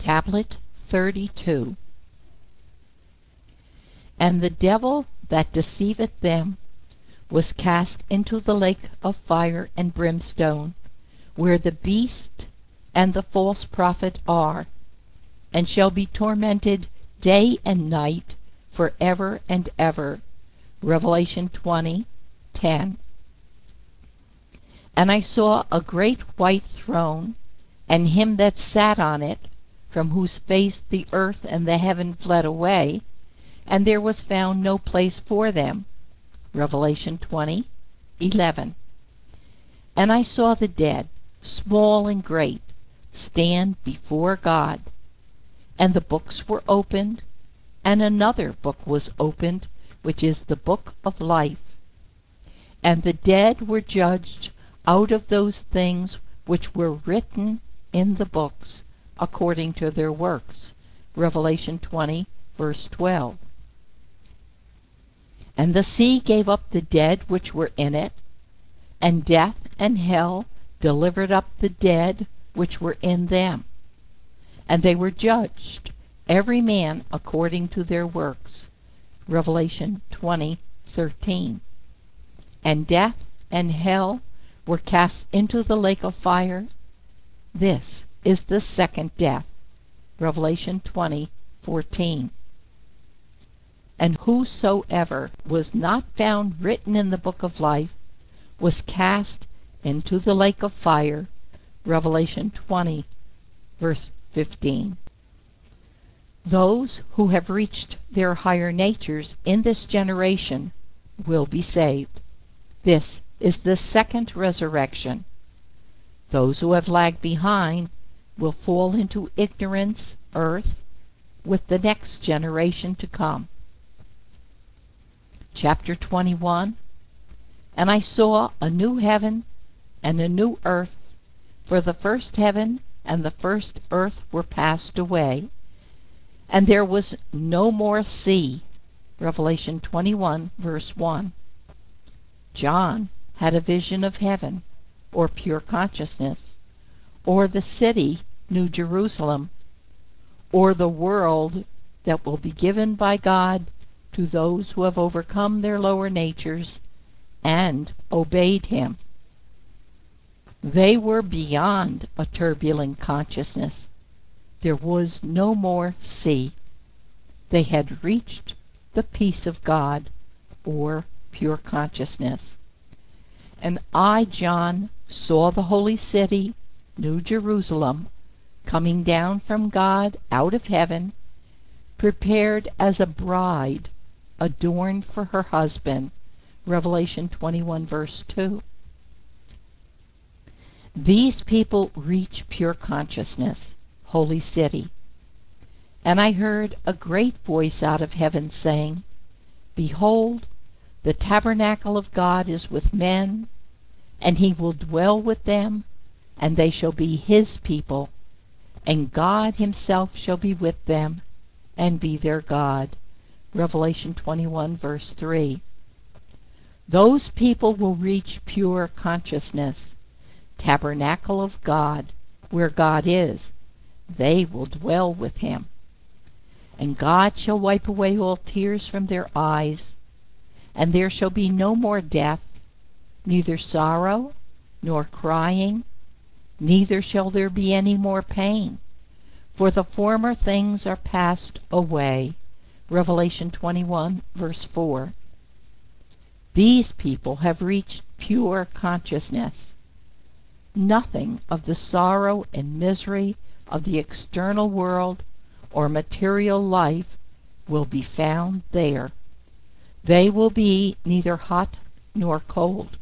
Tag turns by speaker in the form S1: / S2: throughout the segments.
S1: Tablet 32. And the devil that deceiveth them was cast into the lake of fire and brimstone, where the beast and the false prophet are, and shall be tormented day and night for ever and ever. Revelation 20:10. And I saw a great white throne, and him that sat on it, from whose face the earth and the heaven fled away, and there was found no place for them. Revelation 20:11. And I saw the dead, small and great, stand before God, and the books were opened, and another book was opened, which is the book of life. And the dead were judged out of those things which were written in the books, according to their works. Revelation 20, verse 12. And the sea gave up the dead which were in it, and death and hell delivered up the dead which were in them. And they were judged, every man according to their works. Revelation 20:13. And death and hell were cast into the lake of fire. This is the second death. Revelation 20:14. And whosoever was not found written in the book of life was cast into the lake of fire. Revelation 20, verse 15. Those who have reached their higher natures in this generation will be saved. This is the second resurrection. Those who have lagged behind will fall into ignorance, earth, with the next generation to come. Chapter 21. And I saw a new heaven and a new earth, for the first heaven and the first earth were passed away, and there was no more sea. Revelation 21, verse 1. John had a vision of heaven, or pure consciousness, or the city, New Jerusalem, or the world that will be given by God to those who have overcome their lower natures and obeyed him. They were beyond a turbulent consciousness. There was no more sea. They had reached the peace of God, or pure consciousness. And I, John, saw the holy city, New Jerusalem, coming down from God out of heaven, prepared as a bride adorned for her husband. Revelation 21, verse 2. These people reach pure consciousness, holy city. And I heard a great voice out of heaven saying, Behold, the tabernacle of God is with men, and he will dwell with them, and they shall be his people, and God himself shall be with them, and be their God. Revelation 21, verse 3. Those people will reach pure consciousness, tabernacle of God, where God is. They will dwell with him. And God shall wipe away all tears from their eyes, and there shall be no more death, neither sorrow, nor crying, neither shall there be any more pain, for the former things are passed away. Revelation 21, verse 4. These people have reached pure consciousness. Nothing of the sorrow and misery of the external world or material life will be found there. They will be neither hot nor cold.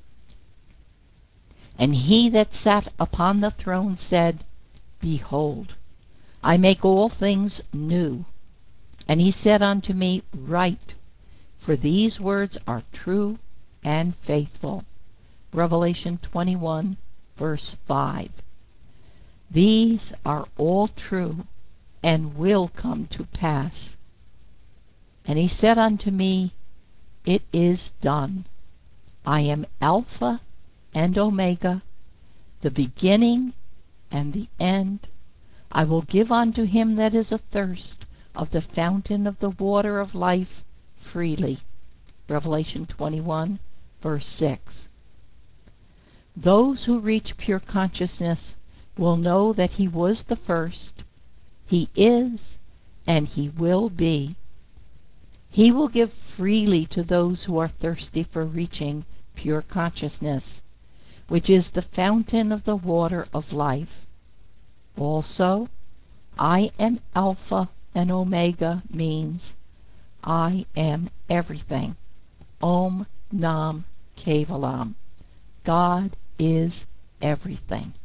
S1: And he that sat upon the throne said, Behold, I make all things new. And he said unto me, Write, for these words are true and faithful. Revelation 21, verse 5. These are all true and will come to pass. And he said unto me, It is done. I am Alpha and Omega, the beginning and the end, I will give unto him that is athirst of the fountain of the water of life freely. Revelation 21, verse 6. Those who reach pure consciousness will know that he was the first, he is, and he will be. He will give freely to those who are thirsty for reaching pure consciousness, which is the fountain of the water of life. Also, I am Alpha and Omega means I am everything. Om Nam Kevalam. God is everything.